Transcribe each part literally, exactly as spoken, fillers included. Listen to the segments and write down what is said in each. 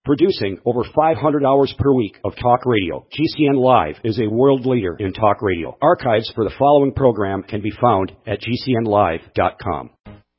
Producing over five hundred hours per week of talk radio, G C N Live is a world leader in talk radio. Archives for the following program can be found at G C N live dot com.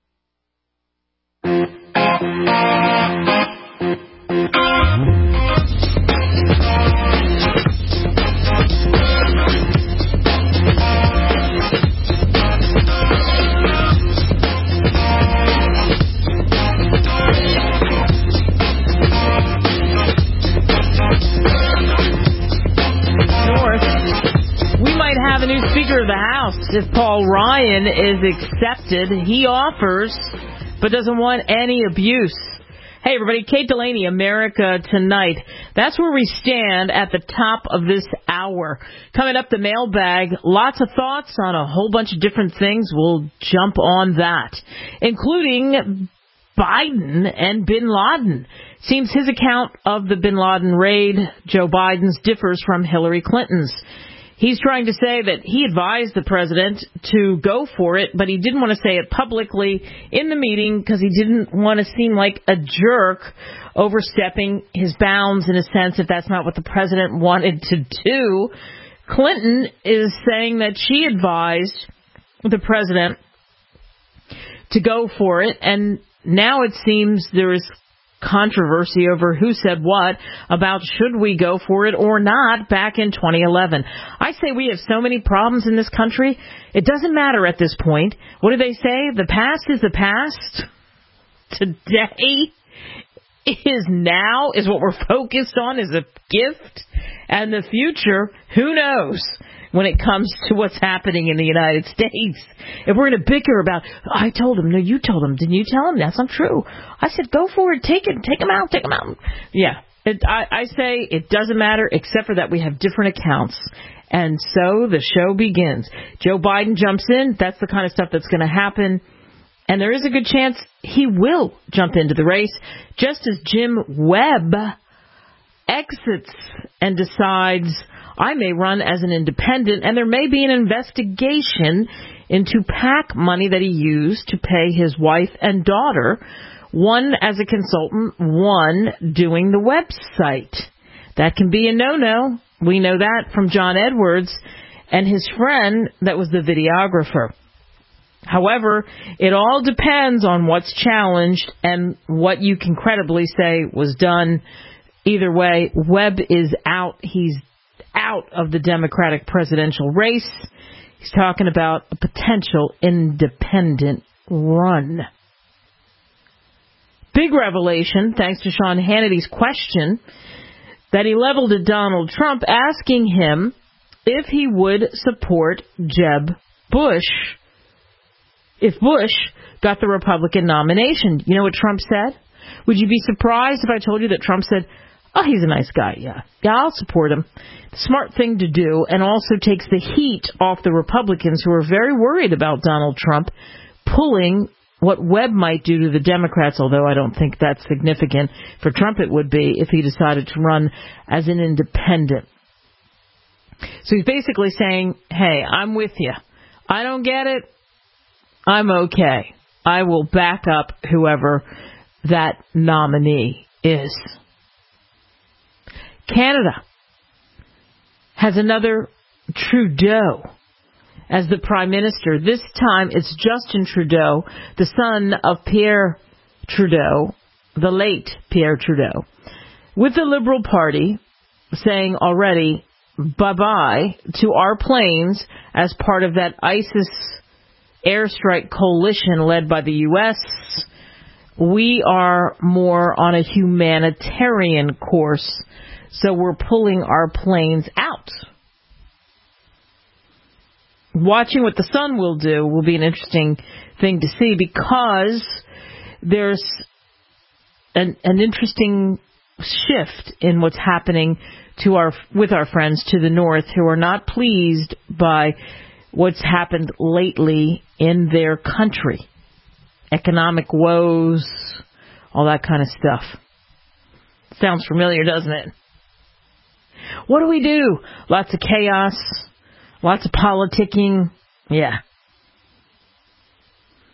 Have a new Speaker of the House if Paul Ryan is accepted. He offers, but doesn't want any abuse. Hey, everybody, Kate Delaney, America Tonight. That's where we stand at the top of this hour. Coming up, the mailbag. Lots of thoughts on a whole bunch of different things. We'll jump on that, including Biden and bin Laden. Seems his account of the bin Laden raid, Joe Biden's, differs from Hillary Clinton's. He's trying to say that he advised the president to go for it, but he didn't want to say it publicly in the meeting because he didn't want to seem like a jerk overstepping his bounds, in a sense, if that's not what the president wanted to do. Clinton is saying that she advised the president to go for it, and now it seems there is controversy over who said what about should we go for it or not back in twenty eleven. I say we have so many problems in this country, it doesn't matter at this point. What do they say? The past is the past. Today is now, is what we're focused on, is a gift. And the future, who knows? When it comes to what's happening in the United States. If we're going to bicker about, oh, I told him, no, you told him, didn't you tell him? That's not true. I said, go for it, take it, take him out, take him out. Yeah, it, I, I say it doesn't matter, except for that we have different accounts. And so the show begins. Joe Biden jumps in. That's the kind of stuff that's going to happen. And there is a good chance he will jump into the race, just as Jim Webb exits and decides, I may run as an independent, and there may be an investigation into PAC money that he used to pay his wife and daughter, one as a consultant, one doing the website. That can be a no-no. We know that from John Edwards and his friend that was the videographer. However, it all depends on what's challenged and what you can credibly say was done. Either way, Webb is out. He's out of the Democratic presidential race. He's talking about a potential independent run. Big revelation, thanks to Sean Hannity's question that he leveled at Donald Trump, asking him if he would support Jeb Bush if Bush got the Republican nomination. You know what Trump said? Would you be surprised if I told you that Trump said, oh, he's a nice guy, yeah. Yeah, I'll support him. Smart thing to do, and also takes the heat off the Republicans who are very worried about Donald Trump pulling what Webb might do to the Democrats, although I don't think that's significant. For Trump it would be if he decided to run as an independent. So he's basically saying, hey, I'm with you. I don't get it. I'm okay. I will back up whoever that nominee is. Canada has another Trudeau as the Prime Minister. This time it's Justin Trudeau, the son of Pierre Trudeau, the late Pierre Trudeau, with the Liberal Party saying already bye-bye to our planes as part of that ISIS airstrike coalition led by the U S. We are more on a humanitarian course, so we're pulling our planes out. Watching what the Sun will do will be an interesting thing to see, because there's an, an interesting shift in what's happening to our with our friends to the north, who are not pleased by what's happened lately in their country. Economic woes, all that kind of stuff. Sounds familiar, doesn't it? What do we do? Lots of chaos, lots of politicking. Yeah.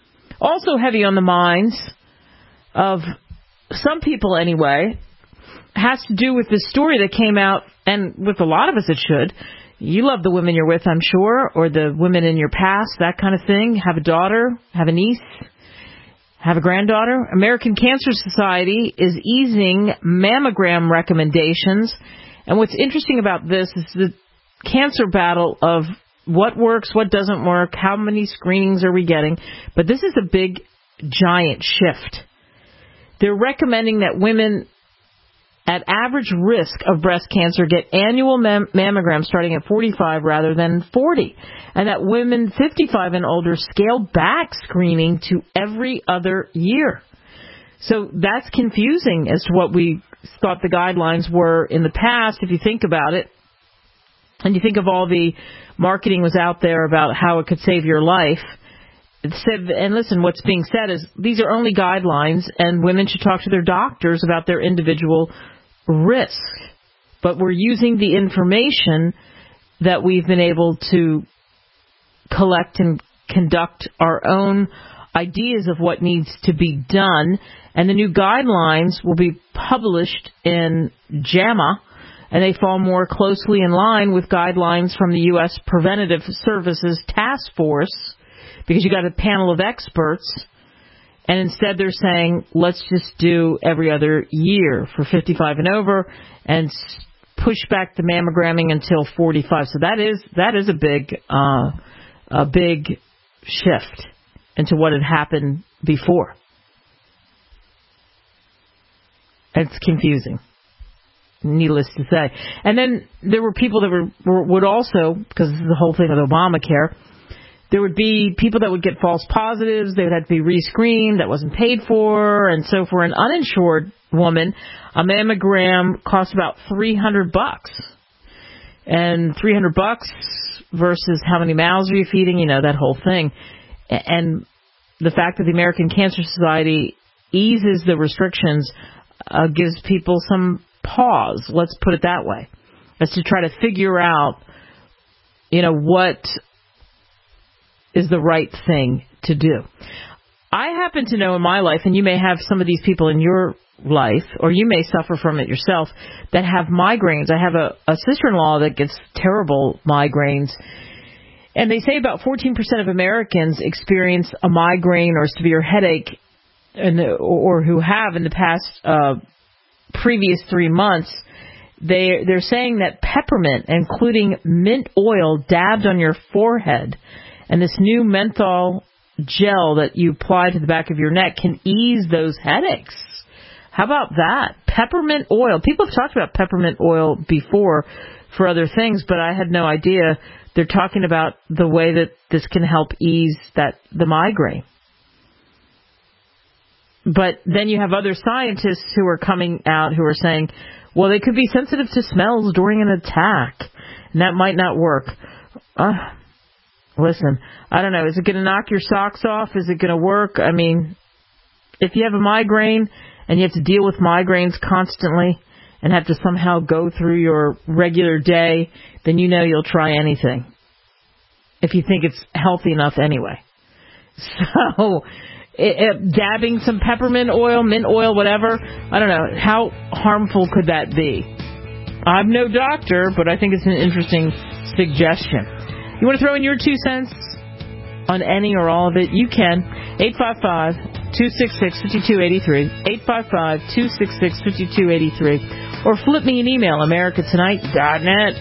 Also heavy on the minds of some people anyway, has to do with the story that came out, and with a lot of us it should. You love the women you're with, I'm sure, or the women in your past, that kind of thing. Have a daughter, have a niece, have a granddaughter. American Cancer Society is easing mammogram recommendations. And what's interesting about this is the cancer battle of what works, what doesn't work, how many screenings are we getting. But this is a big, giant shift. They're recommending that women at average risk of breast cancer get annual mam- mammograms starting at forty-five rather than forty, and that women fifty-five and older scale back screening to every other year. So that's confusing as to what we thought the guidelines were in the past, if you think about it. And you think of all the marketing was out there about how it could save your life. It said, and listen, what's being said is these are only guidelines, and women should talk to their doctors about their individual risk. But we're using the information that we've been able to collect and conduct our own ideas of what needs to be done. And the new guidelines will be published in JAMA, and they fall more closely in line with guidelines from the U S Preventative Services Task Force, because you got a panel of experts, and instead they're saying, let's just do every other year for fifty-five and over, and push back the mammogramming until forty-five. So that is that is a big uh, a big shift into what had happened before. It's confusing, needless to say. And then there were people that were, were would also, because this is the whole thing with Obamacare, there would be people that would get false positives. They would have to be rescreened. That wasn't paid for. And so for an uninsured woman, a mammogram costs about three hundred bucks. And three hundred bucks versus how many mouths are you feeding, you know, that whole thing. And the fact that the American Cancer Society eases the restrictions uh, gives people some pause, let's put it that way, as to try to figure out, you know, what is the right thing to do. I happen to know in my life, and you may have some of these people in your life, or you may suffer from it yourself, that have migraines. I have a, a sister-in-law that gets terrible migraines, and they say about fourteen percent of Americans experience a migraine or severe headache, and or who have in the past uh, previous three months. They, they're saying that peppermint, including mint oil dabbed on your forehead, and this new menthol gel that you apply to the back of your neck can ease those headaches. How about that? Peppermint oil. People have talked about peppermint oil before for other things, but I had no idea. They're talking about the way that this can help ease that the migraine. But then you have other scientists who are coming out who are saying, well, they could be sensitive to smells during an attack, and that might not work. Uh, listen, I don't know. Is it going to knock your socks off? Is it going to work? I mean, if you have a migraine and you have to deal with migraines constantly and have to somehow go through your regular day, then you know you'll try anything if you think it's healthy enough anyway. So it, it, dabbing some peppermint oil, mint oil, whatever, I don't know. How harmful could that be? I'm no doctor, but I think it's an interesting suggestion. You want to throw in your two cents on any or all of it? You can. eight five five, two six six, five two eight three. eight five five, two six six, five two eight three. Or flip me an email, america tonight dot net.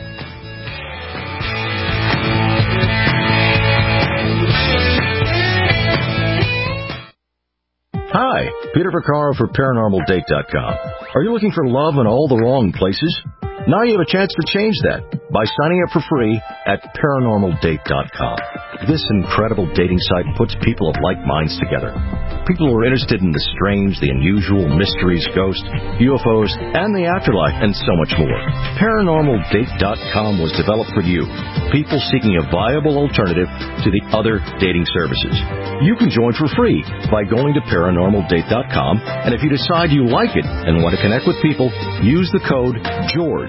Hi, Peter Vaccaro for Paranormal Date dot com. Are you looking for love in all the wrong places? Now you have a chance to change that by signing up for free at Paranormal Date dot com. This incredible dating site puts people of like minds together. People who are interested in the strange, the unusual, mysteries, ghosts, U F Os, and the afterlife, and so much more. Paranormal Date dot com was developed for you, people seeking a viable alternative to the other dating services. You can join for free by going to Paranormal Date dot com, and if you decide you like it and want to connect with people, use the code GEORGE for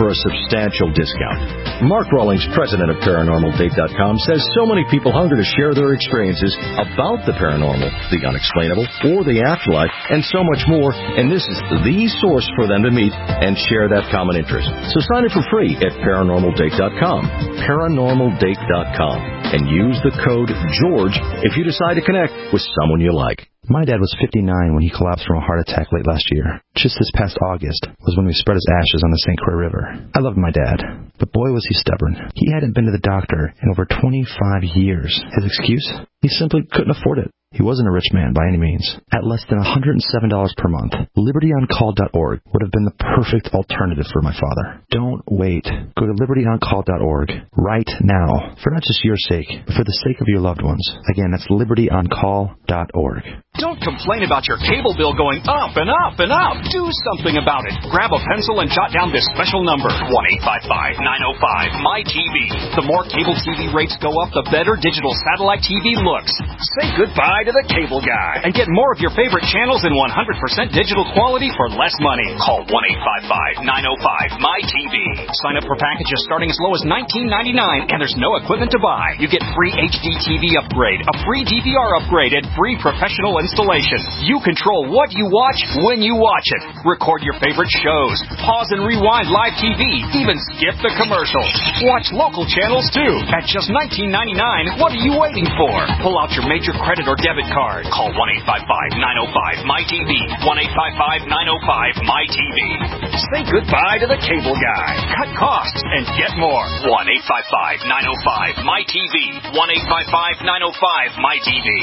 for a substantial discount. Mark Rawlings, president of Paranormal Date dot com, says so many people hunger to share their experiences about the paranormal, the unexplainable, or the afterlife, and so much more, and this is the source for them to meet and share that common interest. So sign up for free at Paranormal Date dot com, Paranormal Date dot com, and use the code GEORGE if you decide to connect with someone you like. My dad was fifty-nine when he collapsed from a heart attack late last year. Just this past August was when we spread his ashes on the Saint Croix River. I loved my dad, but boy was he stubborn. He hadn't been to the doctor in over twenty-five years. His excuse? He simply couldn't afford it. He wasn't a rich man by any means. At less than one hundred seven dollars per month, Liberty On Call dot org would have been the perfect alternative for my father. Don't wait. Go to Liberty On Call dot org right now, for not just your sake, but for the sake of your loved ones. Again, that's Liberty On Call dot org. Don't complain about your cable bill going up and up and up. Do something about it. Grab a pencil and jot down this special number, one eight five five, nine oh five, M Y T V. The more cable T V rates go up, the better digital satellite T V looks. Say goodbye to the cable guy and get more of your favorite channels in one hundred percent digital quality for less money. Call one eight five five, nine oh five, M Y T V. Sign up for packages starting as low as nineteen ninety-nine, and there's no equipment to buy. You get free H D T V upgrade, a free D V R upgrade, and free professional installation. You control what you watch when you watch it. Record your favorite shows, pause and rewind live T V, even skip the commercials. Watch local channels too at just nineteen ninety-nine. What are you waiting for? Pull out your major credit or debit card. Call one eight five five, nine oh five, M Y T V. one eight five five, nine oh five, M Y T V. Say goodbye to the cable guy. Cut costs and get more. one eight five five, nine oh five, M Y T V. one eight five five, nine oh five, M Y T V.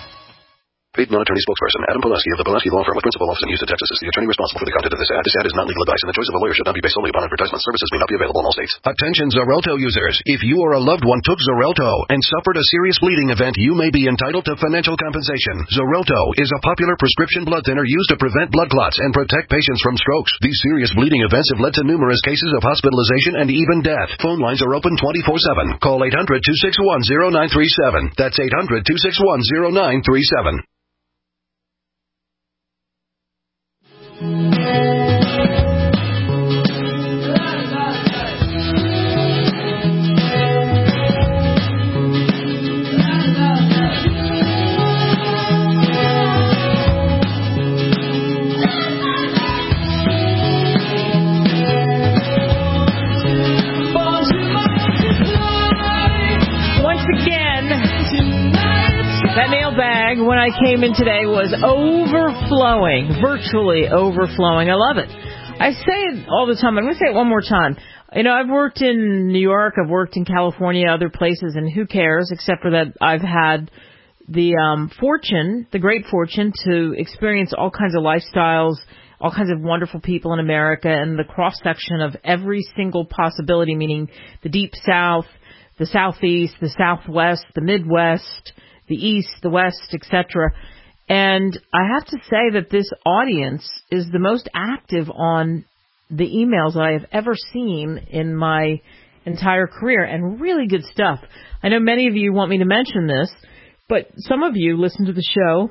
Paid non-attorney spokesperson Adam Pulaski of the Pulaski Law Firm with principal office in Houston, Texas is the attorney responsible for the content of this ad. This ad is not legal advice, and the choice of a lawyer should not be based solely upon advertisement. Services may not be available in all states. Attention Xarelto users. If you or a loved one took Xarelto and suffered a serious bleeding event, you may be entitled to financial compensation. Xarelto is a popular prescription blood thinner used to prevent blood clots and protect patients from strokes. These serious bleeding events have led to numerous cases of hospitalization and even death. Phone lines are open twenty-four seven. Call eight hundred, two six one, zero nine three seven. That's eight hundred, two six one, zero nine three seven. That mailbag, when I came in today, was overflowing, virtually overflowing. I love it. I say it all the time. I'm going to say it one more time. You know, I've worked in New York, I've worked in California, other places, and who cares, except for that I've had the um, fortune, the great fortune, to experience all kinds of lifestyles, all kinds of wonderful people in America, and the cross-section of every single possibility, meaning the Deep South, the Southeast, the Southwest, the Midwest, the East, the West, et cetera. And I have to say that this audience is the most active on the emails that I have ever seen in my entire career, and really good stuff. I know many of you want me to mention this, but some of you listen to the show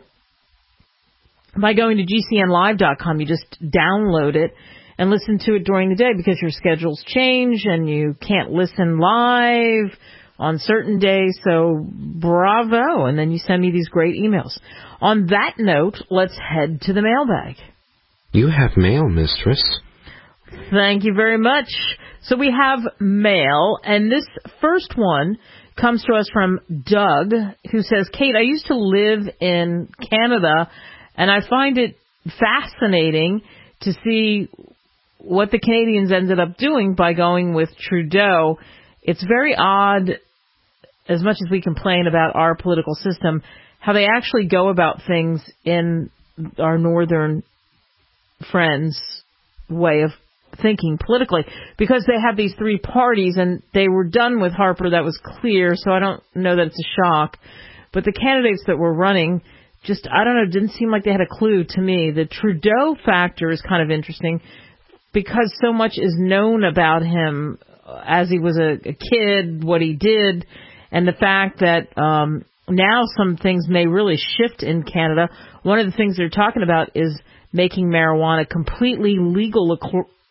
by going to G C N live dot com. You just download it and listen to it during the day because your schedules change and you can't listen live on certain days, so bravo. And then you send me these great emails. On that note, let's head to the mailbag. You have mail, mistress. Thank you very much. So we have mail, and this first one comes to us from Doug, who says, Kate, I used to live in Canada, and I find it fascinating to see what the Canadians ended up doing by going with Trudeau. It's very odd, as much as we complain about our political system, how they actually go about things in our northern friends' way of thinking politically, because they have these three parties and they were done with Harper. That was clear, so I don't know that it's a shock. But the candidates that were running just, I don't know, didn't seem like they had a clue to me. The Trudeau factor is kind of interesting because so much is known about him as he was a, a kid, what he did, and the fact that um, now some things may really shift in Canada. One of the things they're talking about is making marijuana completely legal ac-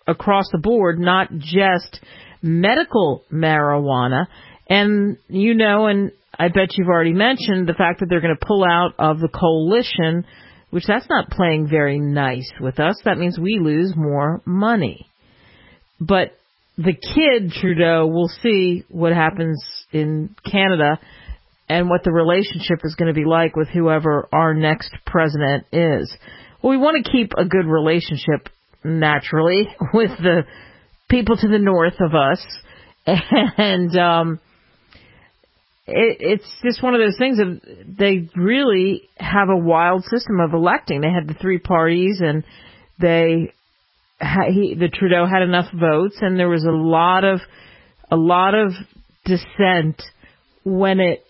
across the board, not just medical marijuana. And, you know, and I bet you've already mentioned the fact that they're going to pull out of the coalition, which that's not playing very nice with us. That means we lose more money. But the kid, Trudeau, will see what happens in Canada and what the relationship is going to be like with whoever our next president is. Well, we want to keep a good relationship, naturally, with the people to the north of us. And um, it, it's just one of those things of they really have a wild system of electing. They had the three parties, and they he, the Trudeau had enough votes, and there was a lot of a lot of dissent when it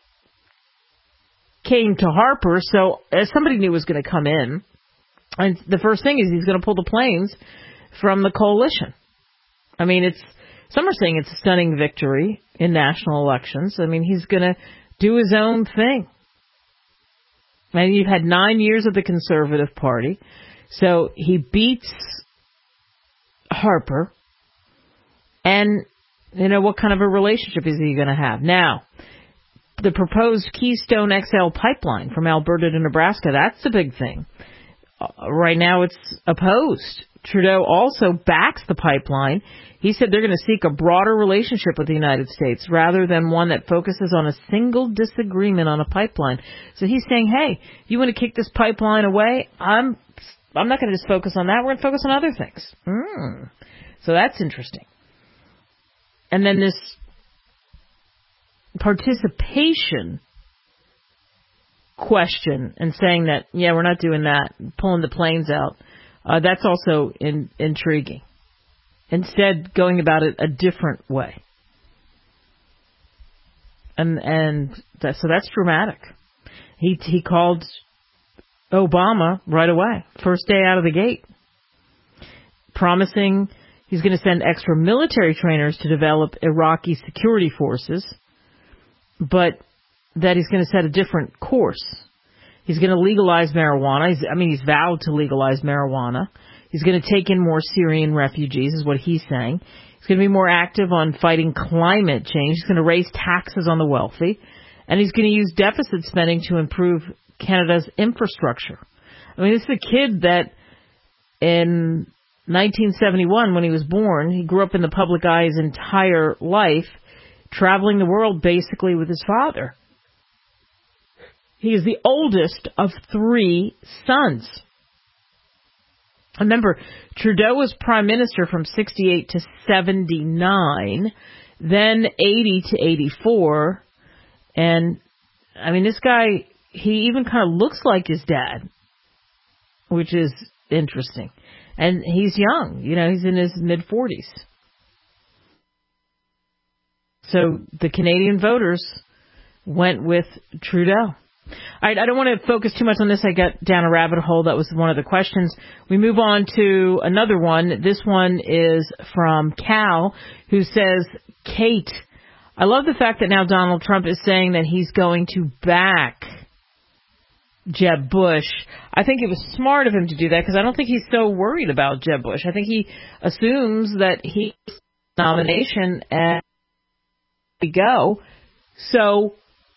came to Harper. So as somebody knew was going to come in, and the first thing is he's going to pull the planes from the coalition. I mean, it's some are saying it's a stunning victory in national elections. I mean, he's going to do his own thing. And you've had nine years of the Conservative Party, so he beats Harper. And, you know, what kind of a relationship is he going to have? Now, the proposed Keystone X L pipeline from Alberta to Nebraska, that's a big thing. Uh, right now it's opposed. Trudeau also backs the pipeline. He said they're going to seek a broader relationship with the United States rather than one that focuses on a single disagreement on a pipeline. So he's saying, hey, you want to kick this pipeline away? I'm I'm not going to just focus on that. We're going to focus on other things. Mm. So that's interesting. And then this participation question and saying that, yeah, we're not doing that, pulling the planes out, uh, that's also in, intriguing. Instead, going about it a different way. And and that, so that's dramatic. He he called Obama right away, first day out of the gate, promising he's going to send extra military trainers to develop Iraqi security forces, but that he's going to set a different course. He's going to legalize marijuana. He's, I mean, he's vowed to legalize marijuana. He's going to take in more Syrian refugees, is what he's saying. He's going to be more active on fighting climate change. He's going to raise taxes on the wealthy. And he's going to use deficit spending to improve Canada's infrastructure. I mean, this is a kid that in nineteen seventy-one, when he was born, he grew up in the public eye his entire life, traveling the world basically with his father. He is the oldest of three sons. Remember, Trudeau was prime minister from sixty-eight to seventy-nine, then eighty to eighty-four. And, I mean, this guy, he even kind of looks like his dad, which is interesting. And he's young. You know, he's in his mid-forties. So the Canadian voters went with Trudeau. All right, I don't want to focus too much on this. I got down a rabbit hole. That was one of the questions. We move on to another one. This one is from Cal, who says, Kate, I love the fact that now Donald Trump is saying that he's going to back Jeb Bush. I think it was smart of him to do that because I don't think he's so worried about Jeb Bush. I think he assumes that he's nomination and we go. So,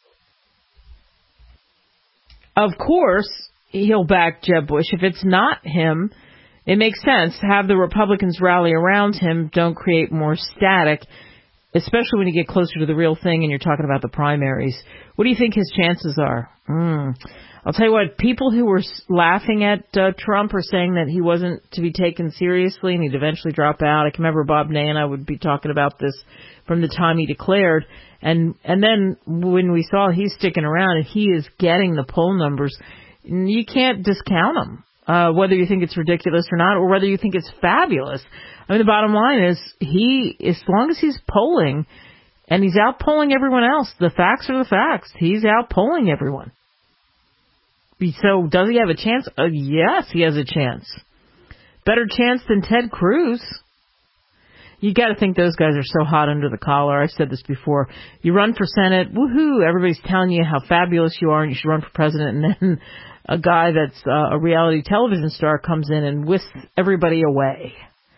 of course, he'll back Jeb Bush. If it's not him, it makes sense. Have the Republicans rally around him. Don't create more static, especially when you get closer to the real thing and you're talking about the primaries. What do you think his chances are? Mm. I'll tell you what, people who were laughing at uh, Trump are saying that he wasn't to be taken seriously and he'd eventually drop out. I can remember Bob Ney and I would be talking about this from the time he declared. And and then when we saw he's sticking around and he is getting the poll numbers, you can't discount him, uh, whether you think it's ridiculous or not, or whether you think it's fabulous. I mean, the bottom line is he, as long as he's polling, and he's out polling everyone else, the facts are the facts. He's out polling everyone. So does he have a chance? Uh, yes, he has a chance. Better chance than Ted Cruz. You got to think those guys are so hot under the collar. I've said this before. You run for Senate, woohoo, everybody's telling you how fabulous you are and you should run for president, and then a guy that's uh, a reality television star comes in and whisks everybody away.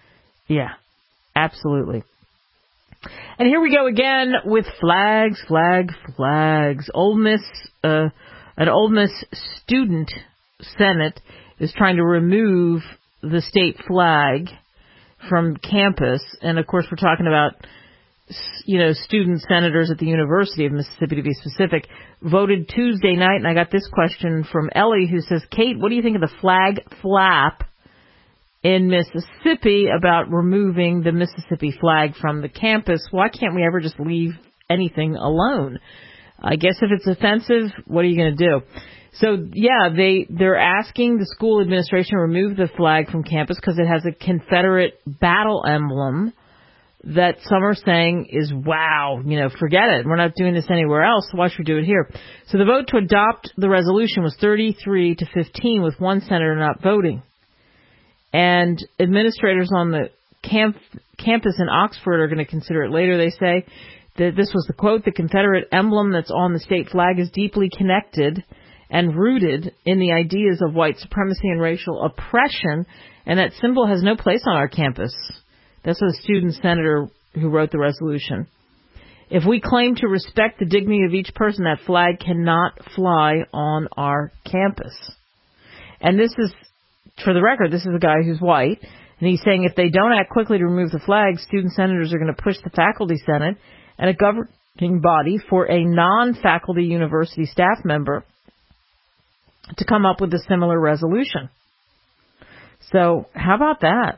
Yeah, absolutely. And here we go again with flags, flag, flags. Ole Miss, uh, an Ole Miss student senate is trying to remove the state flag from campus. And, of course, we're talking about, you know, student senators at the University of Mississippi, to be specific, voted Tuesday night. And I got this question from Ellie, who says, Kate, what do you think of the flag flap in Mississippi about removing the Mississippi flag from the campus? Why can't we ever just leave anything alone? I guess if it's offensive, what are you going to do? So, yeah, they, they're asking the school administration to remove the flag from campus because it has a Confederate battle emblem that some are saying is, wow, you know, forget it. We're not doing this anywhere else. Why should we do it here? So the vote to adopt the resolution was thirty-three to fifteen, with one senator not voting. And administrators on the camp, campus in Oxford are going to consider it later. They say that this was the quote, the Confederate emblem that's on the state flag is deeply connected and rooted in the ideas of white supremacy and racial oppression, and that symbol has no place on our campus. That's what a student senator who wrote the resolution. If we claim to respect the dignity of each person, that flag cannot fly on our campus. And this is, for the record, this is a guy who's white, and he's saying if they don't act quickly to remove the flag, student senators are going to push the faculty senate and a governing body for a non-faculty university staff member to come up with a similar resolution. So how about that?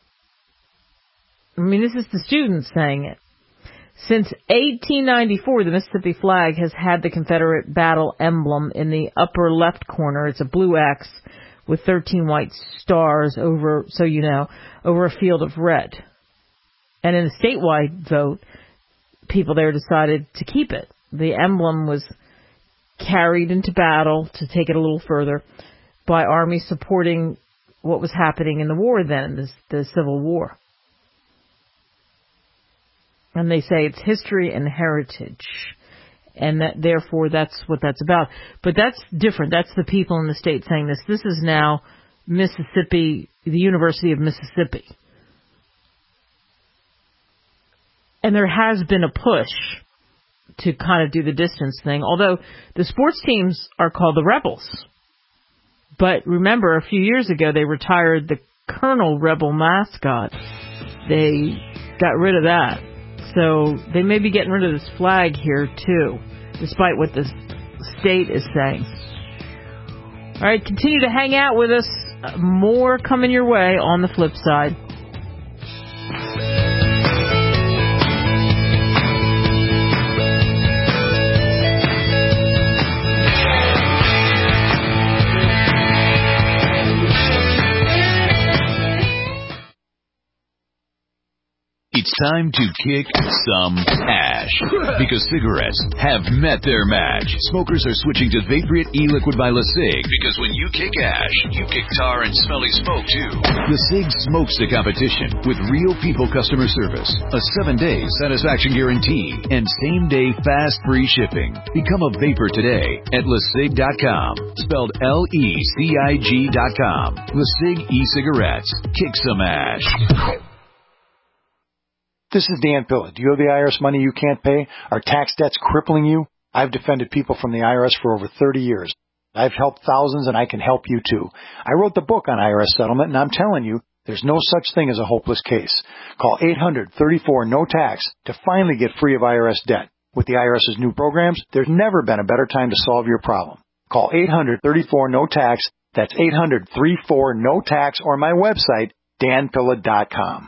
I mean, this is the students saying it. Since eighteen ninety-four, the Mississippi flag has had the Confederate battle emblem in the upper left corner. It's a blue X with thirteen white stars over, so you know, over a field of red. And in the statewide vote, people there decided to keep it. The emblem was carried into battle, to take it a little further, by armies supporting what was happening in the war then, the, the Civil War. And they say it's history and heritage. And that, therefore, that's what that's about. But that's different. That's the people in the state saying this. This is now Mississippi, the University of Mississippi. And there has been a push to kind of do the distance thing, although the sports teams are called the Rebels. But remember, a few years ago, they retired the Colonel Rebel mascot. They got rid of that. So they may be getting rid of this flag here, too, despite what the state is saying. All right, continue to hang out with us. More coming your way on the flip side. It's time to kick some ash, because cigarettes have met their match. Smokers are switching to Vaporite e-liquid by LeSig, because when you kick ash, you kick tar and smelly smoke too. LeSig smokes the competition with real people customer service, a seven-day satisfaction guarantee, and same-day fast free shipping. Become a vapor today at LeSig dot com, spelled L E C I G dot com. LeSig e-cigarettes. Kick some ash. This is Dan Pilla. Do you have the I R S money you can't pay? Are tax debts crippling you? I've defended people from the I R S for over thirty years. I've helped thousands, and I can help you too. I wrote the book on I R S settlement, and I'm telling you, there's no such thing as a hopeless case. Call eight hundred, thirty-four, no tax to finally get free of I R S debt. With the IRS's new programs, there's never been a better time to solve your problem. Call eight hundred, thirty-four, no tax. That's eight hundred, thirty-four, no tax, or my website, dan pilla dot com.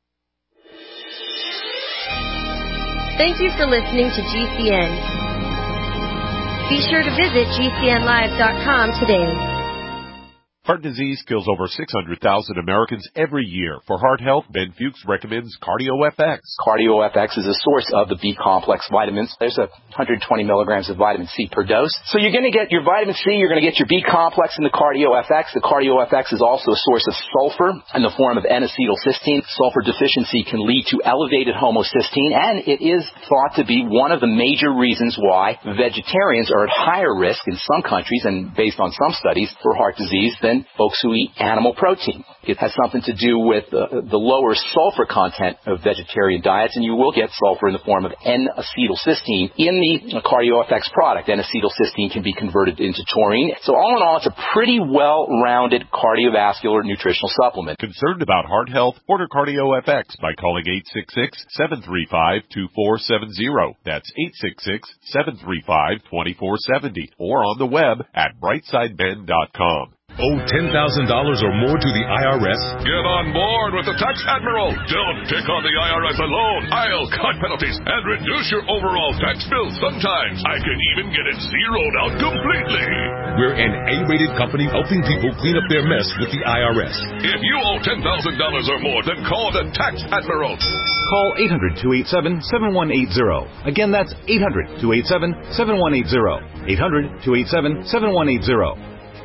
Thank you for listening to G C N. Be sure to visit G C N live dot com today. Heart disease kills over six hundred thousand Americans every year. For heart health, Ben Fuchs recommends CardioFX. CardioFX is a source of the B-complex vitamins. There's a one hundred twenty milligrams of vitamin C per dose. So you're going to get your vitamin C, you're going to get your B-complex in the CardioFX. The CardioFX is also a source of sulfur in the form of N-acetylcysteine. Sulfur deficiency can lead to elevated homocysteine, and it is thought to be one of the major reasons why vegetarians are at higher risk in some countries, and based on some studies, for heart disease than than folks who eat animal protein. It has something to do with uh, the lower sulfur content of vegetarian diets, and you will get sulfur in the form of N-acetylcysteine in the CardioFX product. N-acetylcysteine can be converted into taurine. So all in all, it's a pretty well-rounded cardiovascular nutritional supplement. Concerned about heart health? Order CardioFX by calling eight six six, seven three five, two four seven zero. That's eight six six, seven three five, two four seven zero. Or on the web at brightside ben dot com. Owe ten thousand dollars or more to the I R S? Get on board with the Tax Admiral. Don't pick on the I R S alone. I'll cut penalties and reduce your overall tax bill. Sometimes I can even get it zeroed out completely. We're an A-rated company helping people clean up their mess with the I R S. If you owe ten thousand dollars or more, then call the Tax Admiral. Call eight hundred, two eight seven, seven one eight zero. Again, that's eight hundred, two eight seven, seven one eight zero. eight hundred, two eight seven, seven one eight zero.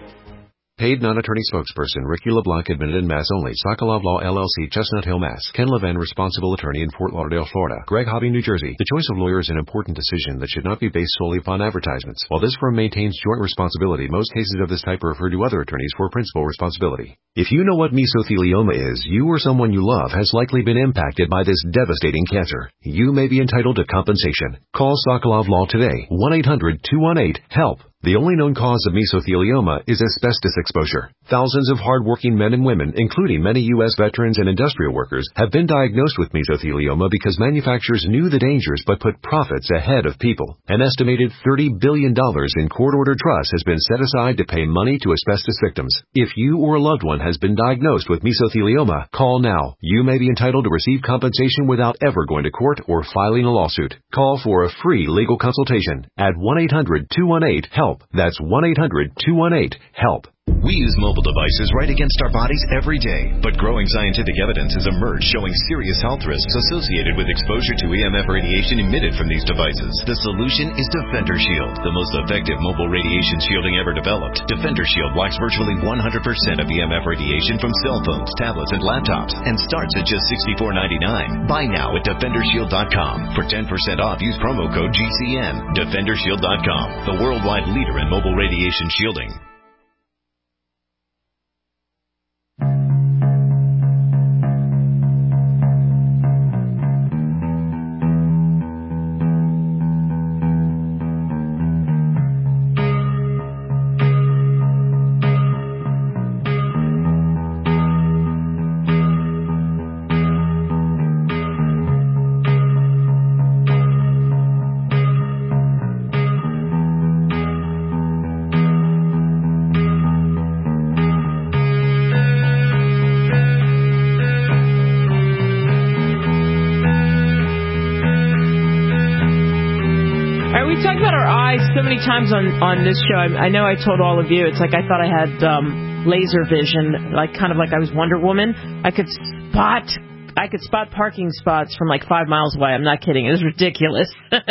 Paid non-attorney spokesperson Ricky LeBlanc, admitted in Mass only. Sokolov Law, L L C, Chestnut Hill, Mass. Ken Levin, responsible attorney in Fort Lauderdale, Florida. Greg Hobby, New Jersey. The choice of lawyer is an important decision that should not be based solely upon advertisements. While this firm maintains joint responsibility, most cases of this type are referred to other attorneys for principal responsibility. If you know what mesothelioma is, you or someone you love has likely been impacted by this devastating cancer. You may be entitled to compensation. Call Sokolov Law today. one eight hundred, two one eight, HELP. The only known cause of mesothelioma is asbestos exposure. Thousands of hardworking men and women, including many U S veterans and industrial workers, have been diagnosed with mesothelioma because manufacturers knew the dangers but put profits ahead of people. An estimated thirty billion dollars in court-ordered trust has been set aside to pay money to asbestos victims. If you or a loved one has been diagnosed with mesothelioma, call now. You may be entitled to receive compensation without ever going to court or filing a lawsuit. Call for a free legal consultation at one eight hundred, two one eight, HELP. That's one eight hundred, two one eight, HELP. We use mobile devices right against our bodies every day, but growing scientific evidence has emerged showing serious health risks associated with exposure to E M F radiation emitted from these devices. The solution is Defender Shield, the most effective mobile radiation shielding ever developed. Defender Shield blocks virtually one hundred percent of E M F radiation from cell phones, tablets, and laptops, and starts at just sixty-four ninety-nine. Buy now at defender shield dot com. For ten percent off, use promo code G C N. defender shield dot com, the worldwide leader in mobile radiation shielding. So many times on, on this show, I, I know I told all of you, it's like I thought I had um, laser vision, like kind of like I was Wonder Woman. I could spot I could spot parking spots from like five miles away. I'm not kidding. It was ridiculous.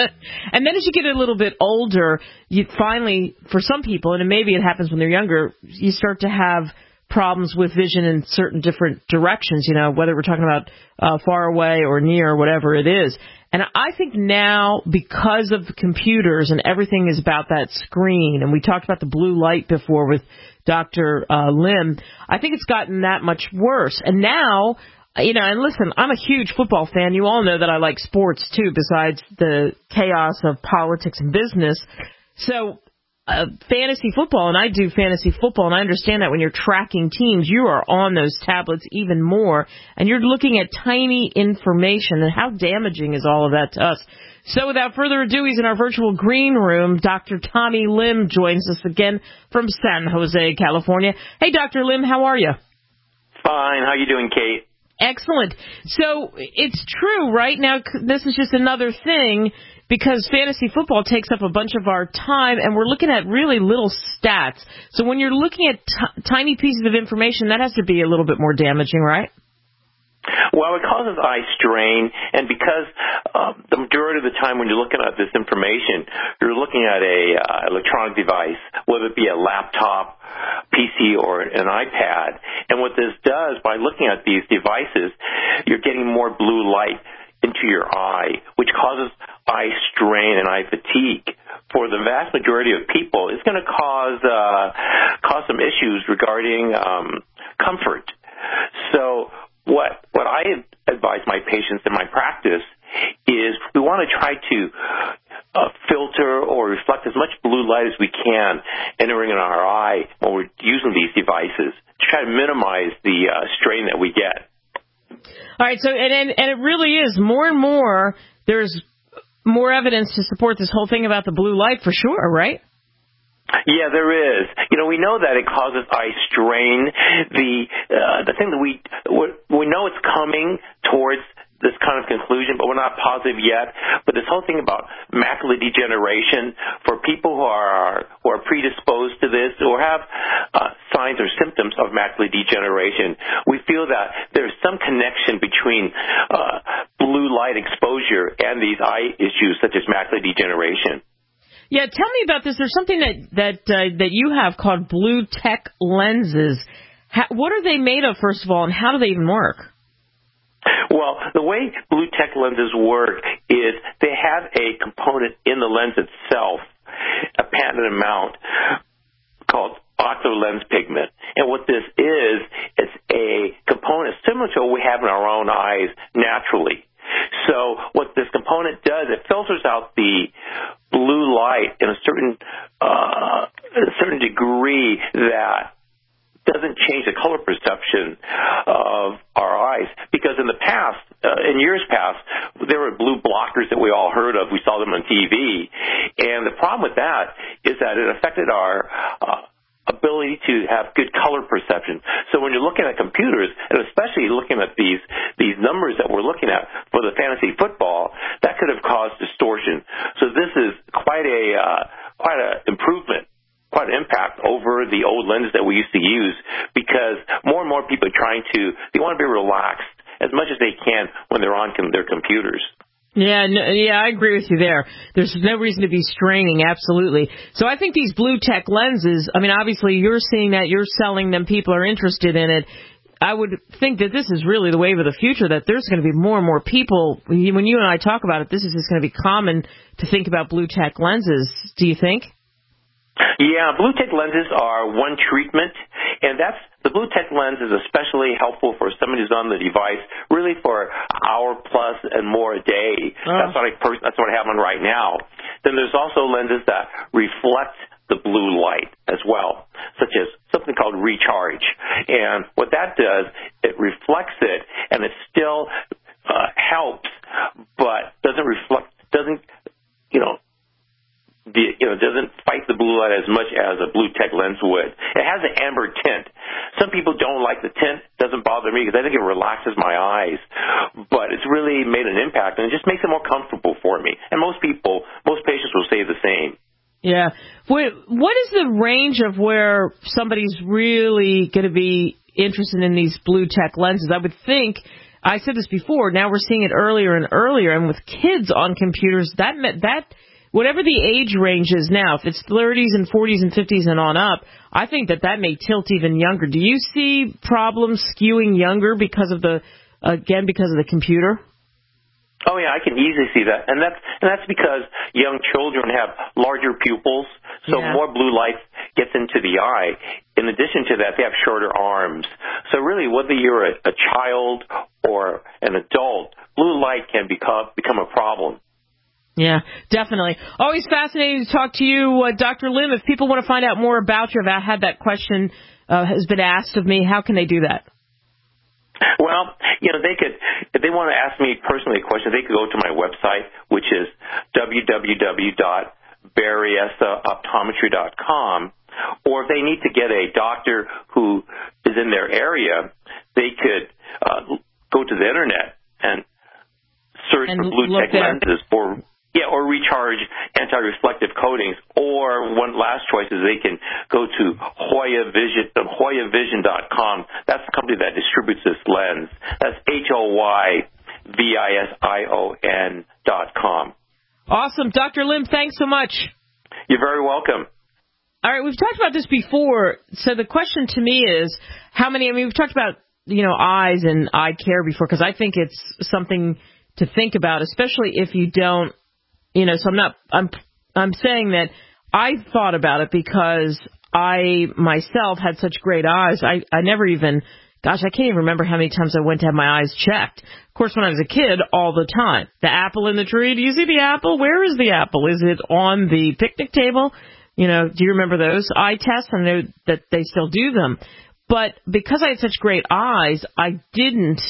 And then as you get a little bit older, you finally, for some people, and maybe it happens when they're younger, you start to have problems with vision in certain different directions, you know, whether we're talking about uh, far away or near, whatever it is. And I think now, because of the computers and everything is about that screen, and we talked about the blue light before with Doctor Uh, Lim, I think it's gotten that much worse. And now, you know, and listen, I'm a huge football fan. You all know that I like sports, too, besides the chaos of politics and business. So Uh, fantasy football, and I do fantasy football, and I understand that when you're tracking teams, you are on those tablets even more, and you're looking at tiny information, and how damaging is all of that to us? So without further ado, he's in our virtual green room. Doctor Tommy Lim joins us again from San Jose, California. Hey, Doctor Lim, how are you? Fine. How you doing, Kate? Excellent. So it's true, right? Now, this is just another thing, because fantasy football takes up a bunch of our time, and we're looking at really little stats. So when you're looking at t- tiny pieces of information, that has to be a little bit more damaging, right? Well, it causes eye strain, and because uh, the majority of the time when you're looking at this information, you're looking at a uh, electronic device, whether it be a laptop, P C, or an iPad. And what this does, by looking at these devices, you're getting more blue light into your eye, which causes eye strain and eye fatigue. for the vast majority of people, it's going to cause uh, cause some issues regarding um, comfort. So what what I advise my patients in my practice is we want to try to uh, filter or reflect as much blue light as we can entering in our eye when we're using these devices to try to minimize the uh, strain that we get. All right, so and, and and it really is more and more. There's more evidence to support this whole thing about the blue light for sure, right? Yeah, there is. You know, we know that it causes eye strain. The uh, the thing that we we know it's coming towards this kind of conclusion, but we're not positive yet. But this whole thing about macular degeneration for people who are who are predisposed to this or have uh, signs or symptoms of macular degeneration, we feel that there's some connection between uh, blue light exposure and these eye issues such as macular degeneration. Yeah, tell me about this. There's something that that uh, that you have called Blue Tech lenses. How, what are they made of, first of all, and how do they even work? Well, the way Blue Tech lenses work is they have a component in the lens itself, a patented amount called ocular lens pigment. And what this is, it's a component similar to what we have in our own eyes naturally. So what this component does, it filters out the blue light in a certain uh, a certain degree that doesn't change the color perception of our eyes. Because in the past, uh, in years past, there were blue blockers that we all heard of. We saw them on T V. And the problem with that is that it affected our uh, ability to have good color perception. So when you're looking at computers, and especially looking at these these numbers that we're looking at for the fantasy football, that could have caused distortion. So this is quite a uh, quite an improvement, quite an impact over the old lenses that we used to use, because more and more people are trying to, they want to be relaxed as much as they can when they're on com- their computers. Yeah, no, yeah, I agree with you there. There's no reason to be straining, absolutely. So I think these Blue Tech lenses, I mean, obviously you're seeing that, you're selling them, people are interested in it. I would think that this is really the wave of the future, that there's going to be more and more people. When you and I talk about it, this is just going to be common to think about Blue Tech lenses. Do you think? Yeah, Blue Tech lenses are one treatment, and that's the Blue Tech lens is especially helpful for somebody who's on the device really for an hour plus and more a day. Oh. That's what I pers- that's what I have on right now. Then there's also lenses that reflect the blue light as well, such as something called Recharge. And what that does, it reflects it, and it still uh, helps, but doesn't reflect, doesn't, you know, The, you know, doesn't fight the blue light as much as a Blue Tech lens would. It has an amber tint. Some people don't like the tint. Doesn't bother me because I think it relaxes my eyes. But it's really made an impact, and it just makes it more comfortable for me. And most people, most patients will say the same. Yeah. What is the range of where somebody's really going to be interested in these Blue Tech lenses? I would think, I said this before, now we're seeing it earlier and earlier, and with kids on computers, that that whatever the age range is now, if it's thirties and forties and fifties and on up, I think that that may tilt even younger. Do you see problems skewing younger because of the, again, because of the computer? Oh yeah, I can easily see that, and that's and that's because young children have larger pupils, so yeah. more blue light gets into the eye. In addition to that, they have shorter arms. So really, whether you're a, a child or an adult, blue light can become become a problem. Yeah, definitely. Always fascinating to talk to you, uh, Doctor Lim. If people want to find out more about you, if I had that question uh, has been asked of me, how can they do that? Well, you know, they could, if they want to ask me personally a question, they could go to my website, which is w w w dot berryessa optometry dot com, or if they need to get a doctor who is in their area, they could uh, go to the internet and search and for Blue Tech lenses for... Yeah, or Recharge anti-reflective coatings. Or one last choice is they can go to Hoya Vision, Hoya Vision dot com. That's the company that distributes this lens. That's H O Y V I S I O N dot com. Awesome. Doctor Lim, thanks so much. You're very welcome. All right, we've talked about this before. So the question to me is, how many, I mean, we've talked about, you know, eyes and eye care before, because I think it's something to think about, especially if you don't, you know, so I'm not, I'm, I'm saying that I thought about it because I myself had such great eyes. I, I never even, gosh, I can't even remember how many times I went to have my eyes checked. Of course, when I was a kid, all the time. The apple in the tree, do you see the apple? Where is the apple? Is it on the picnic table? You know, do you remember those eye tests? I know that they still do them. But because I had such great eyes, I didn't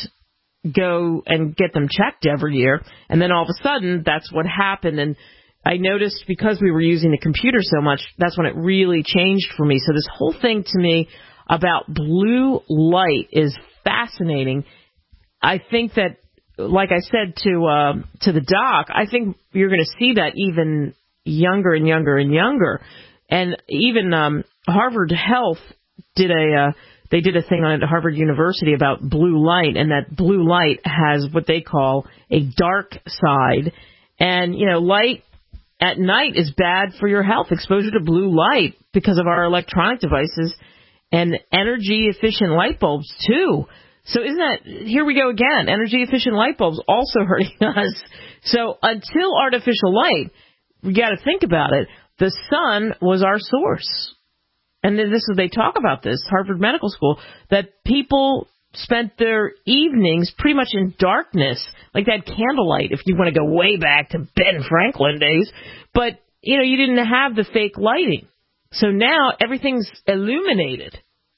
go and get them checked every year. And then all of a sudden, that's what happened. And I noticed because we were using the computer so much, that's when it really changed for me. So this whole thing to me about blue light is fascinating. I think that, like I said to uh, to the doc, I think you're going to see that even younger and younger and younger. And even um, Harvard Health did a uh, they did a thing on at Harvard University about blue light, and that blue light has what they call a dark side. And, you know, light at night is bad for your health, exposure to blue light because of our electronic devices and energy-efficient light bulbs, too. So isn't that, here we go again, energy-efficient light bulbs also hurting us. So until artificial light, we got to think about it. The sun was our source. And then this is, they talk about this, Harvard Medical School, that people spent their evenings pretty much in darkness, like that candlelight, if you want to go way back to Ben Franklin days. But, you know, you didn't have the fake lighting. So now everything's illuminated.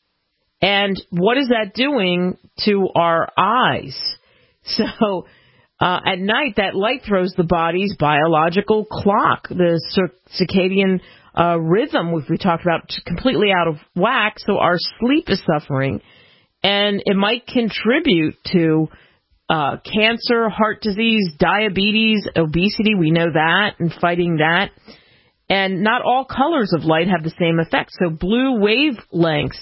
And what is that doing to our eyes? So uh, at night, that light throws the body's biological clock, the circadian uh, rhythm, which we talked about, completely out of whack. So our sleep is suffering. And it might contribute to uh, cancer, heart disease, diabetes, obesity. We know that, and fighting that. And not all colors of light have the same effect. So blue wavelengths,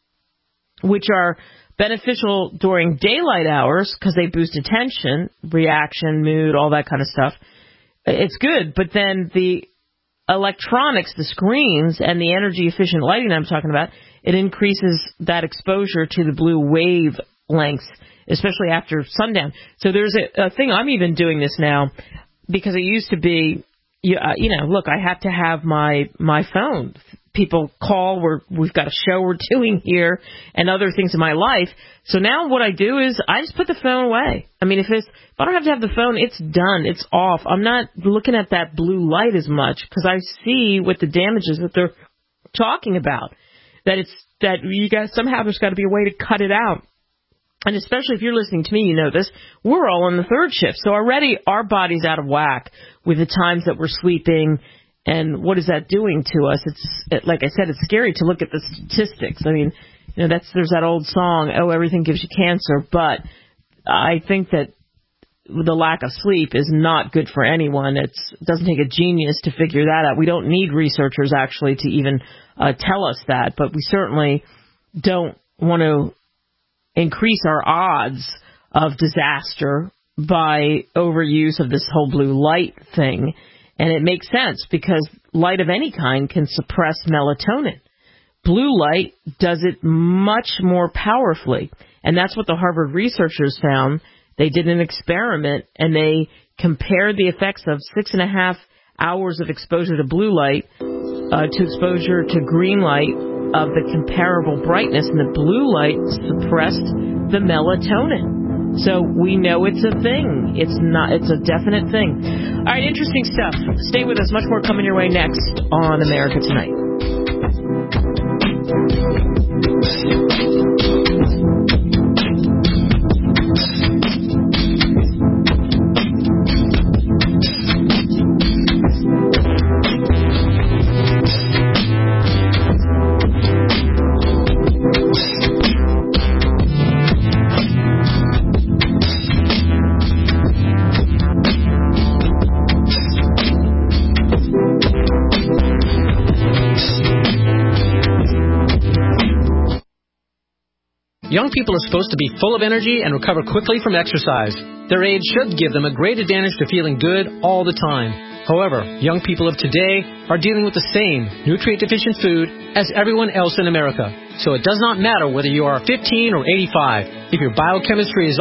which are beneficial during daylight hours because they boost attention, reaction, mood, all that kind of stuff, it's good. But then the electronics, the screens, and the energy-efficient lighting I'm talking about, it increases that exposure to the blue wavelengths, especially after sundown. So there's a, a thing, I'm even doing this now, because it used to be, you, uh, you know, look, I have to have my, my phone. People call, we're, we've got a show we're doing here, and other things in my life. So now what I do is I just put the phone away. I mean, if it's, if I don't have to have the phone, it's done. It's off. I'm not looking at that blue light as much because I see what the damages that they're talking about. That it's that you guys somehow there's got to be a way to cut it out. And especially if you're listening to me, you know this. We're all on the third shift, so already our body's out of whack with the times that we're sleeping. And what is that doing to us? It's it, like I said, it's scary to look at the statistics. I mean, you know, that's there's that old song, "Oh, everything gives you cancer," but I think that the lack of sleep is not good for anyone. It's, it doesn't take a genius to figure that out. We don't need researchers actually to even uh, tell us that, but we certainly don't want to increase our odds of disaster by overuse of this whole blue light thing. And it makes sense because light of any kind can suppress melatonin. Blue light does it much more powerfully. And that's what the Harvard researchers found. They did an experiment and they compared the effects of six and a half hours of exposure to blue light uh, to exposure to green light of the comparable brightness. And the blue light suppressed the melatonin. So we know it's a thing. It's not. It's a definite thing. All right, interesting stuff. Stay with us. Much more coming your way next on America Tonight. Young people are supposed to be full of energy and recover quickly from exercise. Their age should give them a great advantage to feeling good all the time. However, young people of today are dealing with the same nutrient-deficient food as everyone else in America. So it does not matter whether you are fifteen or eighty-five. If your biochemistry is off,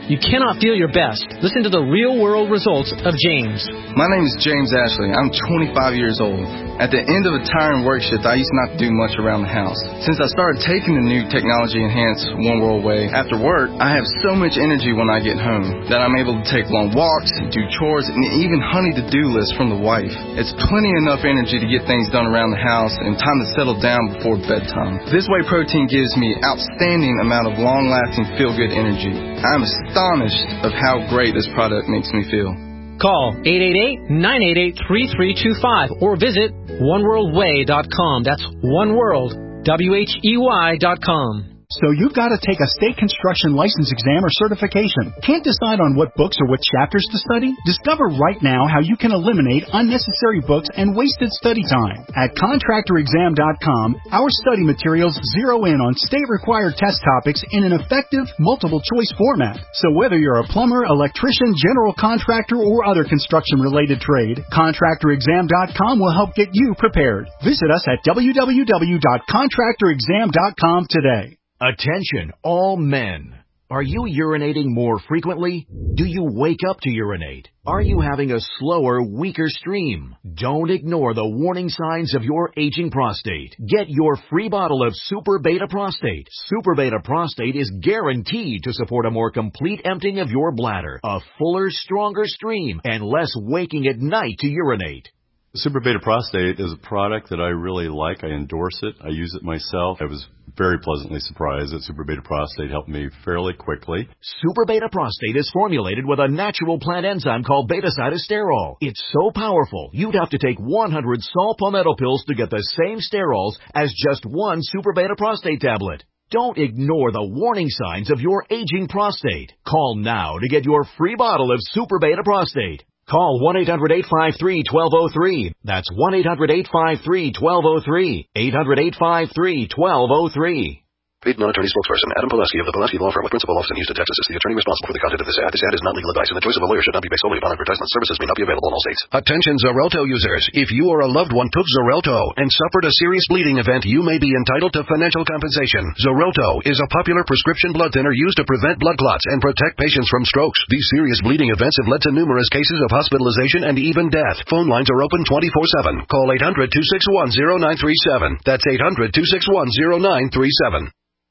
You cannot feel your best. Listen to the real-world results of James. My name is James Ashley. I'm twenty-five years old. At the end of a tiring work shift, I used not to do much around the house. Since I started taking the new technology-enhanced One World Way, after work, I have so much energy when I get home that I'm able to take long walks, do chores, and even honey to-do lists from the wife. It's plenty enough energy to get things done around the house and time to settle down before bedtime. This Whey protein gives me outstanding amount of long-lasting feel-good energy. I'm astonished of how great this product makes me feel. Call eight eight eight, nine eight eight, three three two five or visit one world way dot com. That's One World, W H E Y dot com. So you've got to take a state construction license exam or certification. Can't decide on what books or what chapters to study? Discover right now how you can eliminate unnecessary books and wasted study time. At contractor exam dot com, our study materials zero in on state-required test topics in an effective, multiple-choice format. So whether you're a plumber, electrician, general contractor, or other construction-related trade, contractor exam dot com will help get you prepared. Visit us at w w w dot contractor exam dot com today. Attention, all men. Are you urinating more frequently? Do you wake up to urinate? Are you having a slower, weaker stream? Don't ignore the warning signs of your aging prostate. Get your free bottle of Super Beta Prostate. Super Beta Prostate is guaranteed to support a more complete emptying of your bladder, a fuller, stronger stream, and less waking at night to urinate. Super Beta Prostate is a product that I really like. I endorse it. I use it myself. I was very pleasantly surprised that Super Beta Prostate helped me fairly quickly. Super Beta Prostate is formulated with a natural plant enzyme called beta-cytosterol. It's so powerful, you'd have to take one hundred saw palmetto pills to get the same sterols as just one Super Beta Prostate tablet. Don't ignore the warning signs of your aging prostate. Call now to get your free bottle of Super Beta Prostate. Call one eight hundred, eight five three, one two zero three. That's one eight hundred, eight five three, one two zero three. eight hundred, eight five three, one two zero three. Paid non-attorney spokesperson Adam Pulaski of the Pulaski Law Firm with principal office in Houston, Texas is the attorney responsible for the content of this ad. This ad is not legal advice, and the choice of a lawyer should not be based solely upon advertisement. Services may not be available in all states. Attention Xarelto users. If you or a loved one took Xarelto and suffered a serious bleeding event, you may be entitled to financial compensation. Xarelto is a popular prescription blood thinner used to prevent blood clots and protect patients from strokes. These serious bleeding events have led to numerous cases of hospitalization and even death. Phone lines are open twenty-four seven. Call eight hundred, two six one, zero nine three seven. That's eight hundred, two six one, zero nine three seven.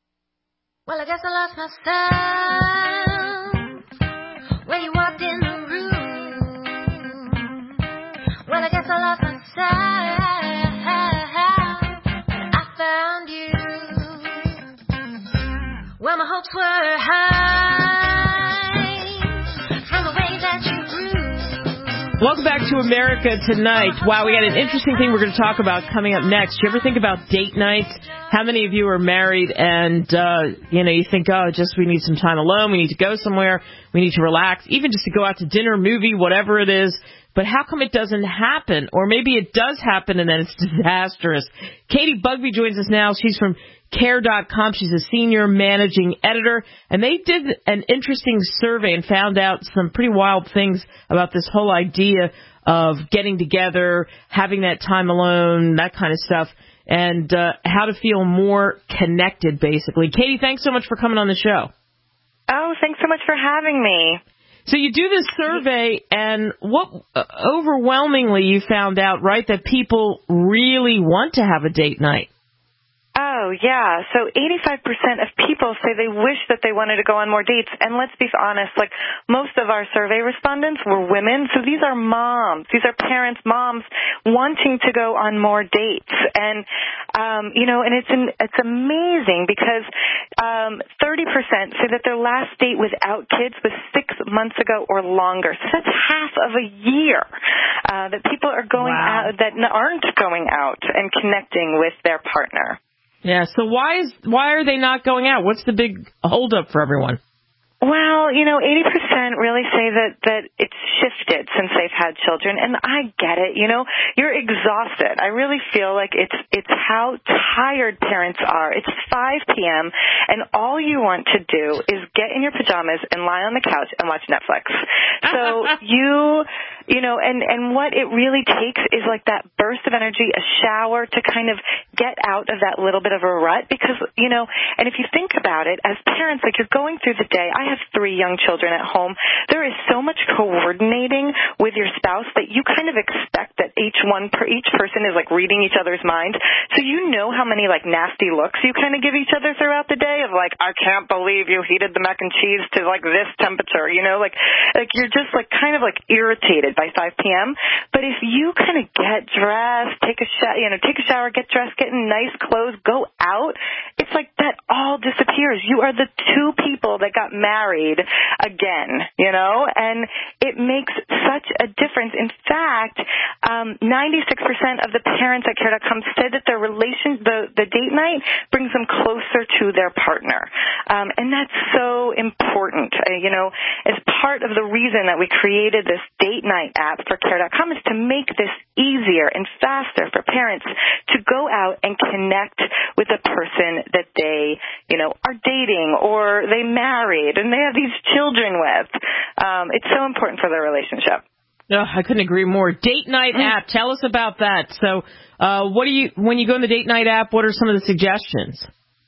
Well, I guess I lost my sound when you walked in the room. Well, I guess I lost my sound when I found you. Well, my hopes were high from the way that you grew. Welcome back to America Tonight. Wow, we got an interesting thing we're going to talk about coming up next. You ever think about date nights? How many of you are married and, uh, you know, you think, oh, just we need some time alone. We need to go somewhere. We need to relax, even just to go out to dinner, movie, whatever it is. But how come it doesn't happen? Or maybe it does happen and then it's disastrous. Katie Bugbee joins us now. She's from care dot com. She's a senior managing editor. And they did an interesting survey and found out some pretty wild things about this whole idea of getting together, having that time alone, that kind of stuff. And uh, how to feel more connected, basically. Katie, thanks so much for coming on the show. Oh, thanks so much for having me. So you do this survey, and what uh, overwhelmingly you found out, right, that people really want to have a date night. Oh, yeah. So eighty-five percent of people say they wish that they wanted to go on more dates. And let's be honest, like most of our survey respondents were women. So these are moms. These are parents, moms wanting to go on more dates. And, um, you know, and it's an, it's amazing because um, thirty percent say that their last date without kids was six months ago or longer. So that's half of a year uh, that people are going wow. out, that aren't going out and connecting with their partner. Yeah, so why is why are they not going out? What's the big holdup for everyone? Well, you know, eighty percent really say that, that it's shifted since they've had children, and I get it. You know, you're exhausted. I really feel like it's it's how tired parents are. It's five p.m., and all you want to do is get in your pajamas and lie on the couch and watch Netflix. So you You know, and, and what it really takes is like that burst of energy, a shower to kind of get out of that little bit of a rut because, you know, and if you think about it, as parents, like you're going through the day, I have three young children at home. There is so much coordinating with your spouse that you kind of expect that each one, per each person is like reading each other's minds. So you know how many like nasty looks you kind of give each other throughout the day of like, I can't believe you heated the mac and cheese to like this temperature, you know, like, like you're just like kind of like irritated by five p.m. But if you kind of get dressed, take a shower, you know, take a shower, get dressed, get in nice clothes, go out, it's like that all disappears. You are the two people that got married again, you know, and it makes such a difference. In fact, um, ninety-six percent of the parents at care dot com said that their relation, the, the date night brings them closer to their partner. Um, and that's so important. Uh, you know, as part of the reason that we created this date night app for care dot com is to make this easier and faster for parents to go out and connect with a person that they, you know, are dating or they married and they have these children with. Um, it's so important for their relationship. Oh, I couldn't agree more. Date night mm. app. Tell us about that. So, uh, what do you, when you go in the date night app, what are some of the suggestions?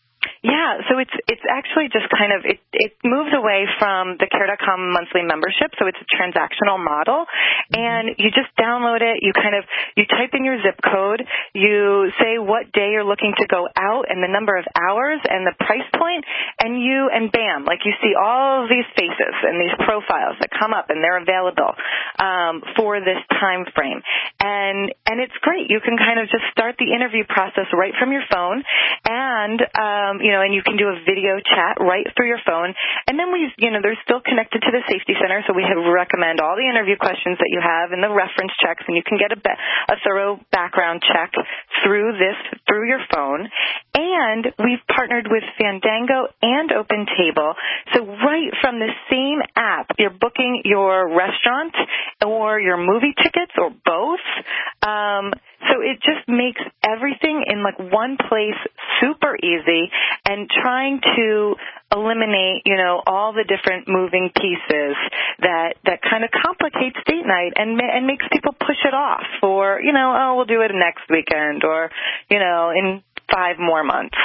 Yeah, so it's it's actually just kind of, it, it moves away from the care dot com monthly membership, so it's a transactional model, and you just download it, you kind of, you type in your zip code, you say what day you're looking to go out and the number of hours and the price point, and you, and bam, like you see all of these faces and these profiles that come up and they're available um, for this time frame. And, and it's great. You can kind of just start the interview process right from your phone, and, um, you know, and you can do a video chat right through your phone. And then we, you know, they're still connected to the Safety Center, so we have recommend all the interview questions that you have and the reference checks, and you can get a, a thorough background check through this, through your phone. And we've partnered with Fandango and OpenTable, so right from the same app, you're booking your restaurant or your movie tickets or both. Um, so it just makes everything in like one place super easy, and trying to eliminate, you know, all the different moving pieces that, that kind of complicates date night and and makes people push it off for, you know, oh, we'll do it next weekend or, you know, in five more months.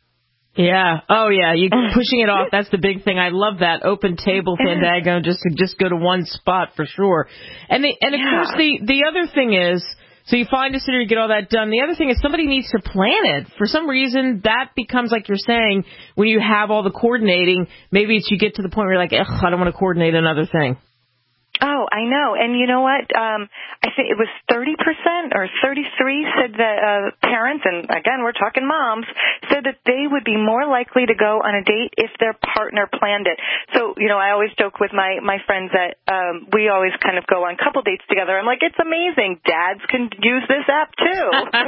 Yeah. Oh, yeah. You pushing it off. That's the big thing. I love that. OpenTable, Fandango, just to just go to one spot for sure. And the, and of yeah. course the the other thing is, so you find a sitter, you get all that done. The other thing is somebody needs to plan it. For some reason, that becomes, like you're saying, when you have all the coordinating, maybe it's you get to the point where you're like, ugh, I don't want to coordinate another thing. Oh, I know. And you know what? Um, I think it was thirty percent or thirty-three said that uh, parents, and again, we're talking moms, said that they would be more likely to go on a date if their partner planned it. So, you know, I always joke with my, my friends that um, we always kind of go on couple dates together. I'm like, it's amazing. Dads can use this app too.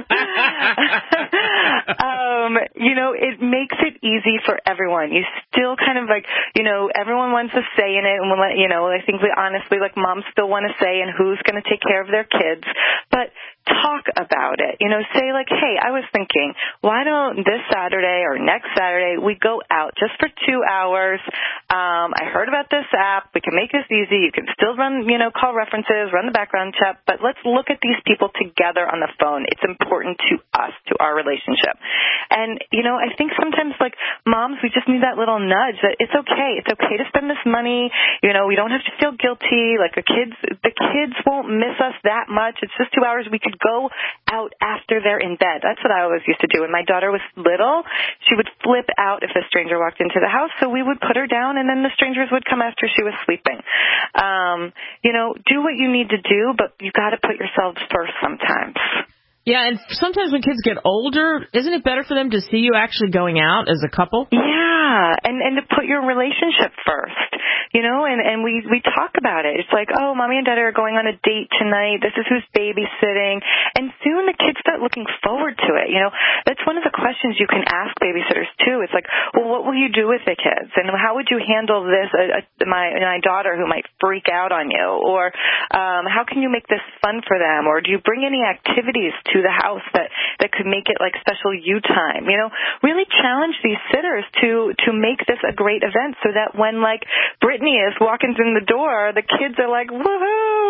um, you know, it makes it easy for everyone. You still kind of like, you know, everyone wants a say in it. And, we'll let, you know, I think we honestly, like moms still want to say and who's going to take care of their kids, but talk about it. You know, say like, hey, I was thinking, why don't this Saturday or next Saturday we go out just for two hours? Um, I heard about this app. We can make this easy. You can still run, you know, call references, run the background check, but let's look at these people together on the phone. It's important to us, to our relationship. And, you know, I think sometimes like moms, we just need that little nudge that it's okay. It's okay to spend this money. You know, we don't have to feel guilty. Like the kids, the kids won't miss us that much. It's just two hours. We could go out after they're in bed. That's what I always used to do. When my daughter was little, she would flip out if a stranger walked into the house, so we would put her down, and then the strangers would come after she was sleeping. Um, you know, do what you need to do, but you got to put yourselves first sometimes. Yeah, and sometimes when kids get older, isn't it better for them to see you actually going out as a couple? Yeah, and and to put your relationship first, you know, and, and we, we talk about it. It's like, oh, mommy and daddy are going on a date tonight. This is who's babysitting. And soon the kids start looking forward to it. You know, that's one of the questions you can ask babysitters, too. It's like, well, what will you do with the kids? And how would you handle this, uh, my, my daughter who might freak out on you? Or um, how can you make this fun for them? Or do you bring any activities to to the house that, that could make it like special you time, you know, really challenge these sitters to, to make this a great great event so that when, like, Brittany is walking through the door, the kids are like, woohoo,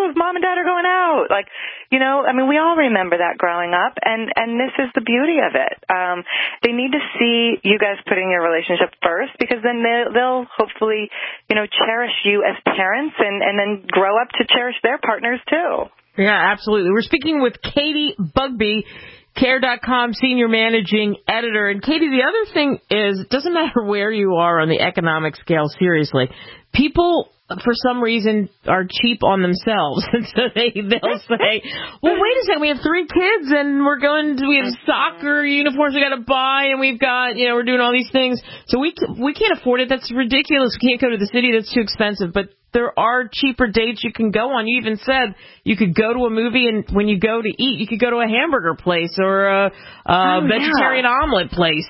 oh, mom and dad are going out. Like, you know, I mean, we all remember that growing up, and, and this is the beauty of it. Um, they need to see you guys putting your relationship first, because then they'll, they'll hopefully, you know, cherish you as parents and, and then grow up to cherish their partners too. Yeah, absolutely. We're speaking with Katie Bugbee, Care dot com Senior Managing Editor. And Katie, the other thing is, it doesn't matter where you are on the economic scale, seriously. People, for some reason, are cheap on themselves. And so they, they'll say, well, wait a second, we have three kids and we're going to, we have soccer uniforms we got to buy and we've got, you know, we're doing all these things. So we, we can't afford it. That's ridiculous. We can't go to the city. That's too expensive. But there are cheaper dates you can go on. You even said you could go to a movie, and when you go to eat, you could go to a hamburger place or a, a oh, vegetarian yeah. omelet place.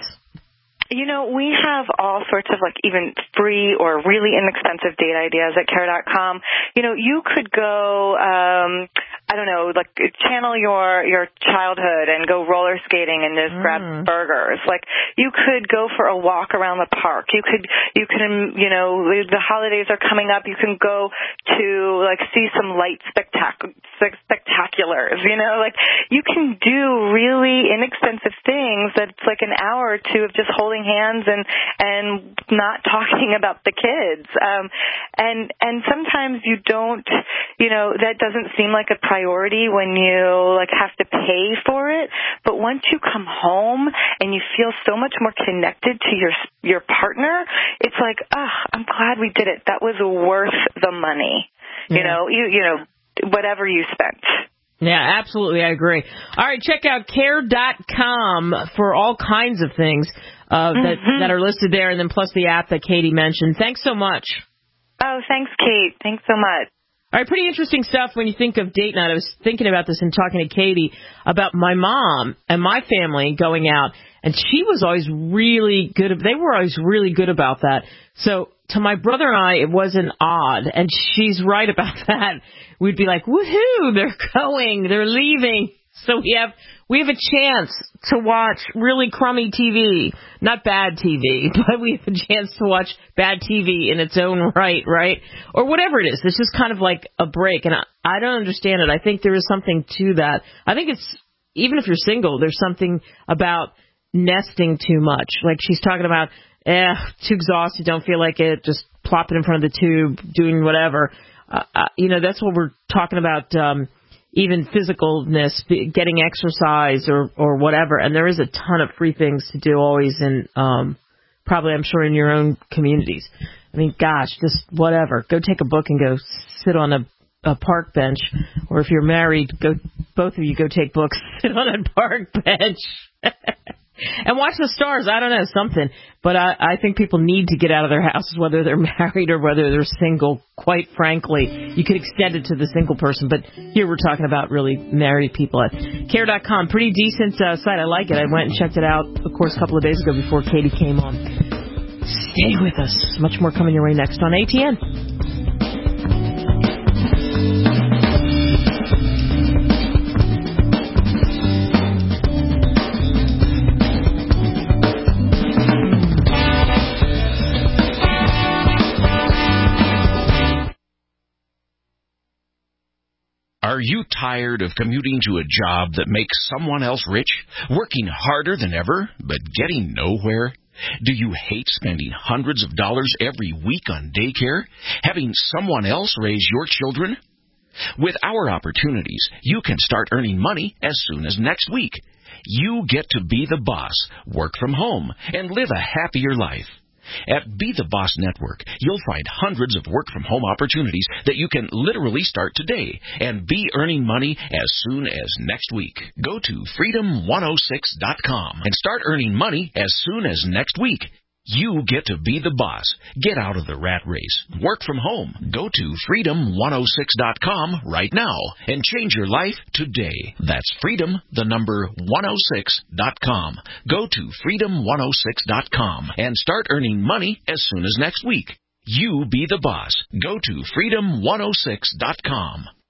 You know, we have all sorts of, like, even free or really inexpensive date ideas at Care dot com. You know, you could go, um, I don't know, like, channel your your childhood and go roller skating and just mm. grab burgers. Like, you could go for a walk around the park. You could, you can, you know, the holidays are coming up. You can go to, like, see some light spectac- spectaculars, you know? Like, you can do really inexpensive things that's like an hour or two of just holding hands and and not talking about the kids, um and and sometimes you don't, you know, that doesn't seem like a priority when you like have to pay for it, but once you come home and you feel so much more connected to your your partner, it's like, oh, I'm glad we did it. That was worth the money. Yeah. You know, you you know, whatever you spent. Yeah, absolutely. I agree. All right, check out Care dot com for all kinds of things uh, that, mm-hmm. that are listed there, and then plus the app that Katie mentioned. Thanks so much. Oh, thanks, Kate. Thanks so much. All right, pretty interesting stuff when you think of date night. I was thinking about this and talking to Katie about my mom and my family going out, and she was always really good. They were always really good about that. So to my brother and I, it wasn't odd, and she's right about that. We'd be like, woohoo, they're going, they're leaving. So we have we have a chance to watch really crummy T V. Not bad T V, but we have a chance to watch bad T V in its own right, right? Or whatever it is. It's just kind of like a break, and I, I don't understand it. I think there is something to that. I think it's, even if you're single, there's something about nesting too much. Like she's talking about, eh, too exhausted, don't feel like it, just plop it in front of the tube, doing whatever. Uh, uh, you know, that's what we're talking about, um, even physicalness, getting exercise or, or whatever. And there is a ton of free things to do always in, um, probably, I'm sure, in your own communities. I mean, gosh, just whatever. Go take a book and go sit on a, a park bench. Or if you're married, go, both of you go take books, sit on a park bench. And watch the stars. I don't know, something. But I, I think people need to get out of their houses, whether they're married or whether they're single. Quite frankly, you could extend it to the single person. But here we're talking about really married people at Care dot com. Pretty decent uh, site. I like it. I went and checked it out, of course, a couple of days ago before Katie came on. Stay with us. Much more coming your way next on A T N. Are you tired of commuting to a job that makes someone else rich, working harder than ever, but getting nowhere? Do you hate spending hundreds of dollars every week on daycare, having someone else raise your children? With our opportunities, you can start earning money as soon as next week. You get to be the boss, work from home, and live a happier life. At Be the Boss Network, you'll find hundreds of work-from-home opportunities that you can literally start today and be earning money as soon as next week. Go to freedom one oh six dot com and start earning money as soon as next week. You get to be the boss. Get out of the rat race. Work from home. Go to freedom one oh six dot com right now and change your life today. That's freedom, the number one oh six dot com. Go to freedom one oh six dot com and start earning money as soon as next week. You be the boss. Go to freedom one oh six dot com.